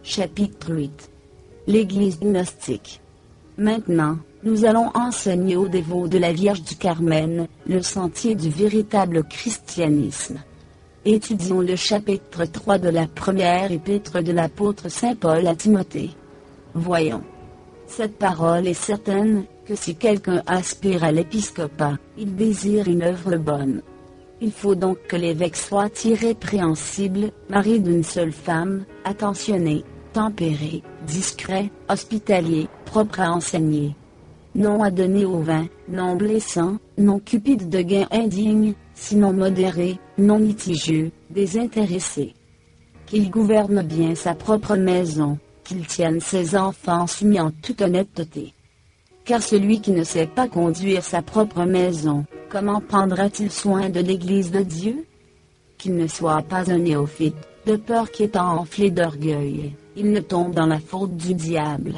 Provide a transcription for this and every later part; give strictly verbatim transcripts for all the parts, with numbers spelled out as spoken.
Chapitre huit. L'Église gnostique. Maintenant, nous allons enseigner aux dévots de la Vierge du Carmel, le sentier du véritable christianisme. Étudions le chapitre trois de la première épître de l'apôtre saint Paul à Timothée. Voyons. Cette parole est certaine, que si quelqu'un aspire à l'épiscopat, il désire une œuvre bonne. Il faut donc que l'évêque soit irrépréhensible, mari d'une seule femme, attentionné, tempéré, discret, hospitalier, propre à enseigner. Non adonné au vin, non blessant, non cupide de gain indigne, sinon modéré, non litigieux, désintéressé. Qu'il gouverne bien sa propre maison, qu'il tienne ses enfants soumis en toute honnêteté. Car celui qui ne sait pas conduire sa propre maison, comment prendra-t-il soin de l'Église de Dieu? Qu'il ne soit pas un néophyte, de peur qu'étant enflé d'orgueil, il ne tombe dans la faute du diable.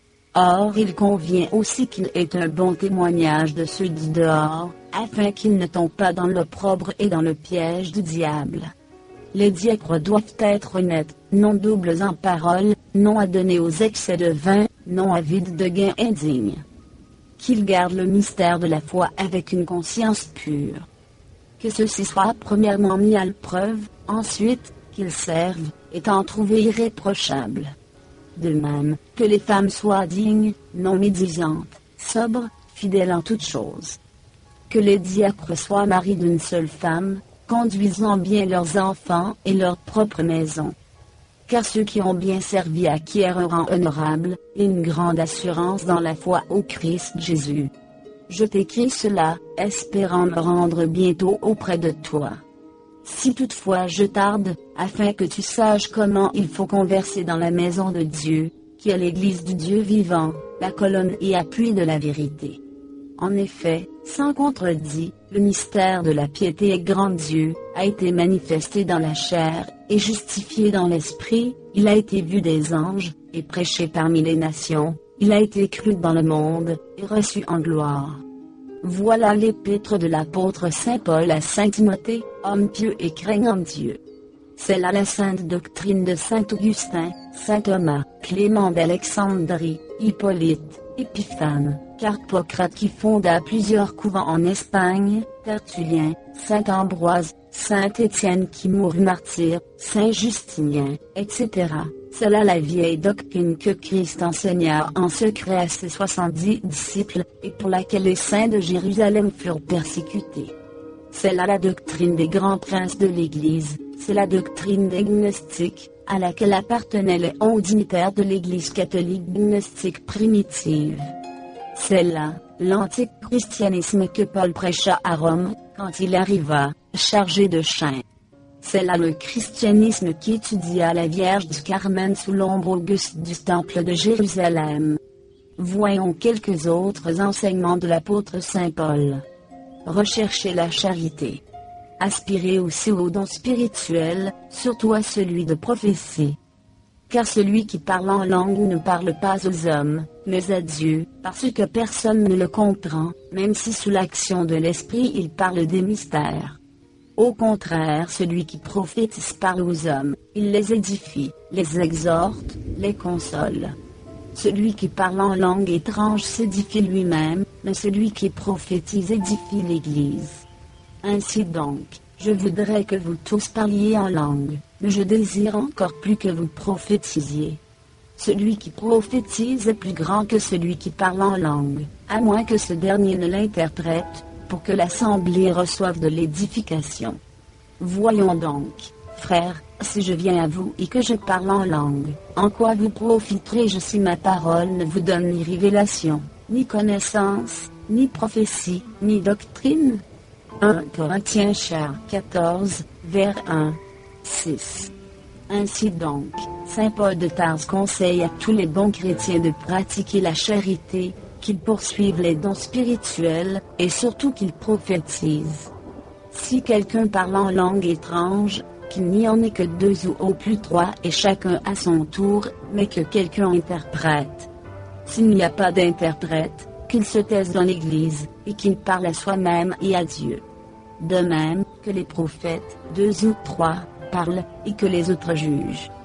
Or il convient aussi qu'il ait un bon témoignage de ceux du dehors, afin qu'il ne tombe pas dans l'opprobre et dans le piège du diable. Les diacres doivent être honnêtes, non doubles en parole, non adonnés aux excès de vin, non avides de gains indignes. Qu'ils gardent le mystère de la foi avec une conscience pure. Que ceci soit premièrement mis à l'épreuve, ensuite, qu'ils servent, étant trouvés irréprochables. De même, que les femmes soient dignes, non médisantes, sobres, fidèles en toutes choses. Que les diacres soient maris d'une seule femme, conduisant bien leurs enfants et leur propre maison. Car ceux qui ont bien servi acquièrent un rang honorable, et une grande assurance dans la foi au Christ Jésus. Je t'écris cela, espérant me rendre bientôt auprès de toi. Si toutefois je tarde, afin que tu saches comment il faut converser dans la maison de Dieu, qui est l'Église du Dieu vivant, la colonne et appui de la vérité. En effet, sans contredit, le mystère de la piété et grand Dieu a été manifesté dans la chair, et justifié dans l'esprit, il a été vu des anges, et prêché parmi les nations, il a été cru dans le monde, et reçu en gloire. Voilà l'épître de l'apôtre saint Paul à saint Timothée, homme pieux et craignant Dieu. C'est là la sainte doctrine de saint Augustin, saint Thomas, Clément d'Alexandrie, Hippolyte, Épiphane, Carpocrate qui fonda plusieurs couvents en Espagne, Tertullien, saint Ambroise, saint Étienne qui mourut martyr, saint Justinien, et cetera. C'est là la vieille doctrine que Christ enseigna en secret à ses soixante-dix disciples, et pour laquelle les saints de Jérusalem furent persécutés. C'est là la doctrine des grands princes de l'Église, c'est la doctrine des gnostiques, à laquelle appartenaient les hauts dignitaires de l'Église catholique gnostique primitive. C'est là l'antique christianisme que Paul prêcha à Rome, quand il arriva, chargé de chains. C'est là le christianisme qui étudia la Vierge du Carmel sous l'ombre auguste du temple de Jérusalem. Voyons quelques autres enseignements de l'apôtre saint Paul. Recherchez la charité. Aspirez aussi au don spirituel, surtout à celui de prophétie. Car celui qui parle en langue ne parle pas aux hommes, mais à Dieu, parce que personne ne le comprend, même si sous l'action de l'Esprit il parle des mystères. Au contraire, celui qui prophétise parle aux hommes, il les édifie, les exhorte, les console. Celui qui parle en langue étrange s'édifie lui-même, mais celui qui prophétise édifie l'Église. Ainsi donc, je voudrais que vous tous parliez en langue, mais je désire encore plus que vous prophétisiez. Celui qui prophétise est plus grand que celui qui parle en langue, à moins que ce dernier ne l'interprète, pour que l'assemblée reçoive de l'édification. Voyons donc, frères, si je viens à vous et que je parle en langue, en quoi vous profiterez-je si ma parole ne vous donne ni révélation, ni connaissance, ni prophétie, ni doctrine? un Corinthiens quatorze, vers un, six. Ainsi donc, saint Paul de Tarse conseille à tous les bons chrétiens de pratiquer la charité, qu'ils poursuivent les dons spirituels, et surtout qu'ils prophétisent. Si quelqu'un parle en langue étrange, qu'il n'y en ait que deux ou au plus trois et chacun à son tour, mais que quelqu'un interprète. S'il n'y a pas d'interprète, qu'il se taise dans l'Église, et qu'il parle à soi-même et à Dieu. De même, que les prophètes, deux ou trois, parlent, et que les autres jugent.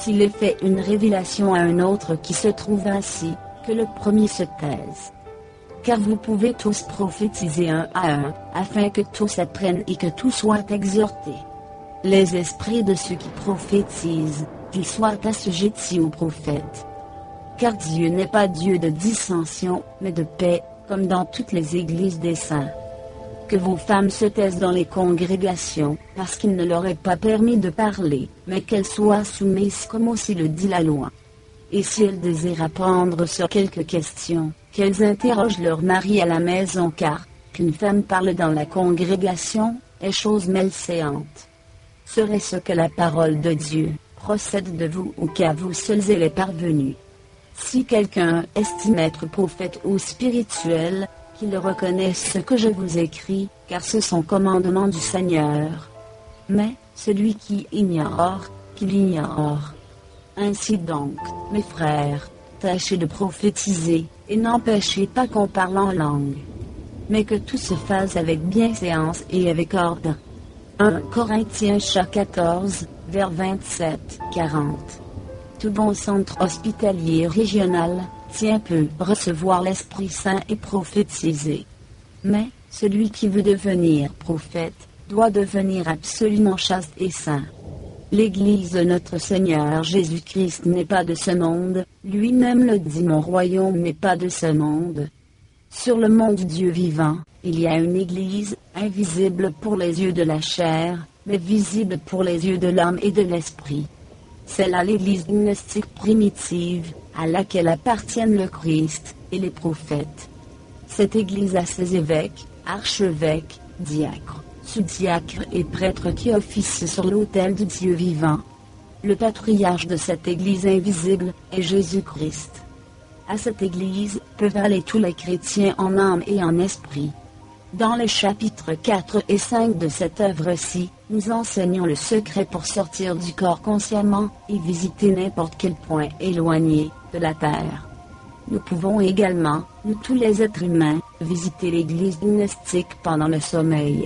qu'il ait fait une révélation à un autre qui se trouve ainsi, que le premier se taise. Car vous pouvez tous prophétiser un à un, afin que tous apprennent et que tous soient exhortés. Les esprits de ceux qui prophétisent, qu'ils soient assujettis aux prophètes. Car Dieu n'est pas Dieu de dissension, mais de paix, comme dans toutes les églises des saints. Que vos femmes se taisent dans les congrégations, parce qu'il ne leur est pas permis de parler, mais qu'elles soient soumises comme aussi le dit la loi. Et si elles désirent apprendre sur quelque question, qu'elles interrogent leur mari à la maison, car qu'une femme parle dans la congrégation est chose malséante. Serait-ce que la parole de Dieu procède de vous ou qu'à vous seuls elle est parvenue? Si quelqu'un estime être prophète ou spirituel, qu'il reconnaisse ce que je vous écris, car ce sont commandements du Seigneur. Mais celui qui ignore, qu'il ignore. Ainsi donc, mes frères, tâchez de prophétiser, et n'empêchez pas qu'on parle en langue. Mais que tout se fasse avec bienséance et avec ordre. un Corinthiens chapitre quatorze, vers vingt-sept à quarante. Tout bon centre hospitalier régional tient peut recevoir l'Esprit Saint et prophétiser. Mais celui qui veut devenir prophète doit devenir absolument chaste et saint. L'Église de notre Seigneur Jésus-Christ n'est pas de ce monde, lui-même le dit, mon royaume n'est pas de ce monde. Sur le monde du Dieu vivant, il y a une Église, invisible pour les yeux de la chair, mais visible pour les yeux de l'âme et de l'esprit. C'est là l'Église gnostique primitive, à laquelle appartiennent le Christ et les prophètes. Cette Église a ses évêques, archevêques, diacres, sous-diacres et prêtres qui officient sur l'autel du Dieu vivant. Le patriarche de cette Église invisible est Jésus-Christ. À cette Église peuvent aller tous les chrétiens en âme et en esprit. Dans les chapitres quatre et cinq de cette œuvre-ci, nous enseignons le secret pour sortir du corps consciemment et visiter n'importe quel point éloigné de la terre. Nous pouvons également, nous tous les êtres humains, visiter l'église gnostique pendant le sommeil.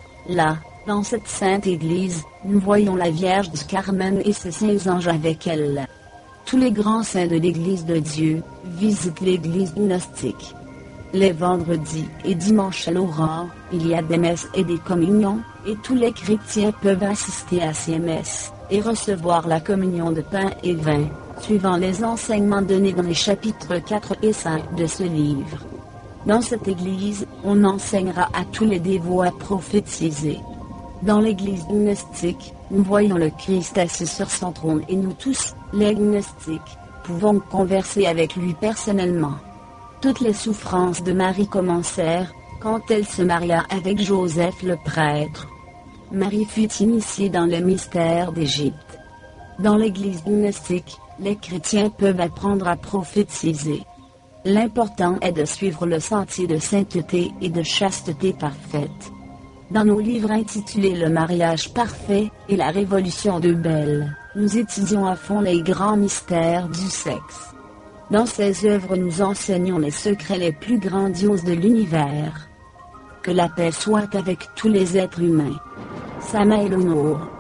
Là, dans cette sainte église, nous voyons la Vierge du Carmel et ses saints anges avec elle. Tous les grands saints de l'église de Dieu visitent l'église gnostique. Les vendredis et dimanches à l'aurore, il y a des messes et des communions, et tous les chrétiens peuvent assister à ces messes, et recevoir la communion de pain et vin, suivant les enseignements donnés dans les chapitres quatre et cinq de ce livre. Dans cette église, on enseignera à tous les dévots à prophétiser. Dans l'église gnostique, nous voyons le Christ assis sur son trône et nous tous, les gnostiques, pouvons converser avec lui personnellement. Toutes les souffrances de Marie commencèrent quand elle se maria avec Joseph le prêtre. Marie fut initiée dans le mystère d'Égypte. Dans l'église gnostique, les chrétiens peuvent apprendre à prophétiser. L'important est de suivre le sentier de sainteté et de chasteté parfaite. Dans nos livres intitulés Le mariage parfait et La révolution de Belle, nous étudions à fond les grands mystères du sexe. Dans ces œuvres nous enseignons les secrets les plus grandioses de l'univers. Que la paix soit avec tous les êtres humains. Sama Eleonore.